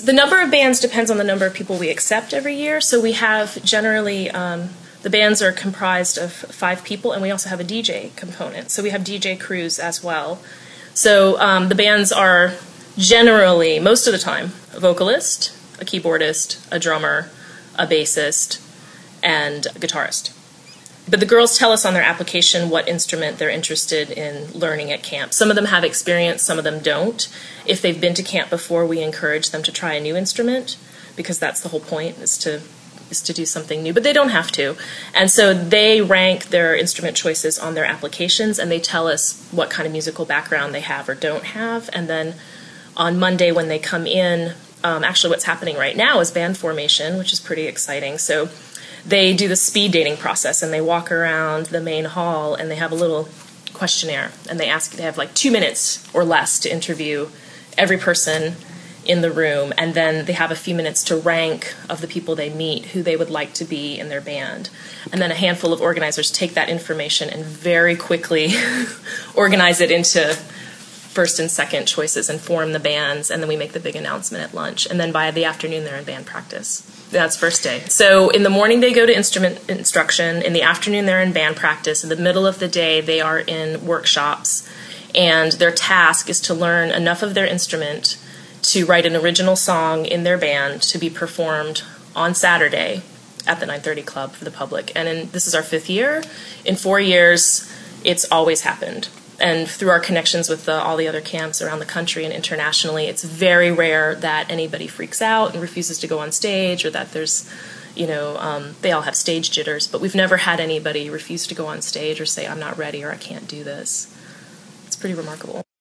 The number of bands depends on the number of people we accept every year. So we have generally, the bands are comprised of 5 people, and we also have a DJ component. So we have DJ crews as well. So the bands are generally, most of the time, a vocalist, a keyboardist, a drummer, a bassist, and a guitarist. But the girls tell us on their application what instrument they're interested in learning at camp. Some of them have experience, some of them don't. If they've been to camp before, we encourage them to try a new instrument, because that's the whole point, is to do something new. But they don't have to. And so they rank their instrument choices on their applications, and they tell us what kind of musical background they have or don't have. And then on Monday when they come in, actually what's happening right now is band formation, which is pretty exciting. So they do the speed dating process, and they walk around the main hall, and they have a little questionnaire, and they have like 2 minutes or less to interview every person in the room, and then they have a few minutes to rank of the people they meet who they would like to be in their band. And then a handful of organizers take that information and very quickly organize it into first and second choices and form the bands, and then we make the big announcement at lunch. And then by the afternoon, they're in band practice. That's first day. So in the morning, they go to instrument instruction. In the afternoon, they're in band practice. In the middle of the day, they are in workshops. And their task is to learn enough of their instrument to write an original song in their band to be performed on Saturday at the 930 Club for the public. And this is our 5th year. In 4 years, it's always happened. And through our connections with all the other camps around the country and internationally, it's very rare that anybody freaks out and refuses to go on stage, or that there's, they all have stage jitters, but we've never had anybody refuse to go on stage or say, I'm not ready or I can't do this. It's pretty remarkable.